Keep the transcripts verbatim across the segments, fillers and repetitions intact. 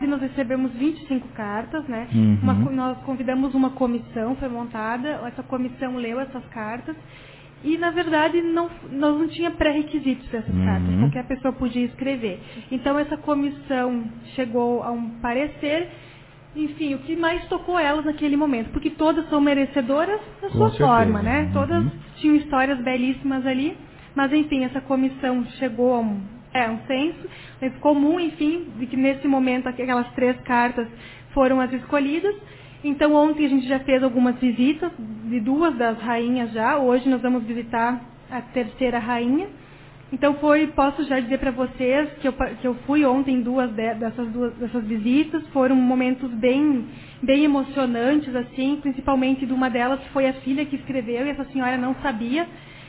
nós recebemos vinte e cinco cartas, né? Uhum. Uma, nós convidamos uma comissão, foi montada, essa comissão leu essas cartas e, na verdade, não, nós não tinha pré-requisitos para essas Uhum. cartas, qualquer pessoa podia escrever. Então, essa comissão chegou a um parecer, enfim, o que mais tocou elas naquele momento, porque todas são merecedoras da Com sua certeza. forma, né? Uhum. Todas tinham histórias belíssimas ali, mas, enfim, essa comissão chegou a um, é, um senso comum, enfim, de que nesse momento aquelas três cartas foram as escolhidas. Então, ontem a gente já fez algumas visitas de duas das rainhas já, hoje nós vamos visitar a terceira rainha. Então, foi, posso já dizer para vocês que eu, que eu fui ontem em duas de, dessas, duas dessas visitas, foram momentos bem, bem emocionantes, assim, principalmente de uma delas que foi a filha que escreveu e essa senhora não sabia.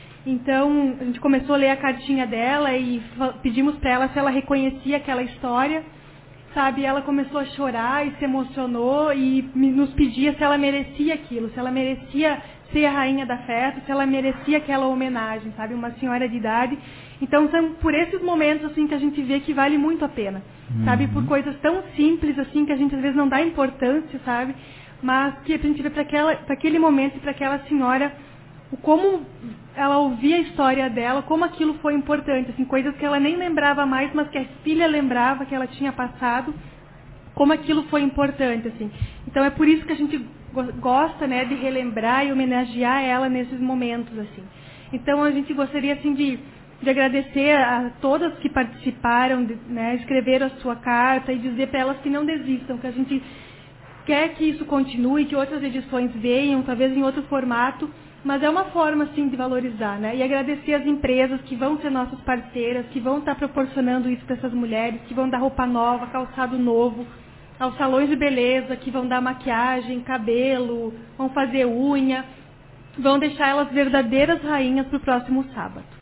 Então, a gente começou a ler a cartinha dela e pedimos para ela se ela reconhecia aquela história, sabe? Ela começou a chorar e se emocionou e nos pedia se ela merecia aquilo, se ela merecia ser a rainha da festa, se ela merecia aquela homenagem, sabe? Uma senhora de idade. Então, são por esses momentos, assim, que a gente vê que vale muito a pena, uhum. sabe? Por coisas tão simples, assim, que a gente às vezes não dá importância, sabe? Mas que a gente vê para aquele momento e para aquela senhora, como ela ouvia a história dela, como aquilo foi importante, assim, coisas que ela nem lembrava mais, mas que a filha lembrava que ela tinha passado, como aquilo foi importante, assim. Então é por isso que a gente gosta, né, de relembrar e homenagear ela nesses momentos, assim. Então a gente gostaria, assim, de, de agradecer a todas que participaram, de, né, escreveram a sua carta e dizer para elas que não desistam, que a gente quer que isso continue, que outras edições venham, talvez em outro formato, mas é uma forma, assim, de valorizar, né? E agradecer as empresas que vão ser nossas parceiras, que vão estar proporcionando isso para essas mulheres, que vão dar roupa nova, calçado novo, aos salões de beleza, que vão dar maquiagem, cabelo, vão fazer unha, vão deixar elas verdadeiras rainhas para o próximo sábado.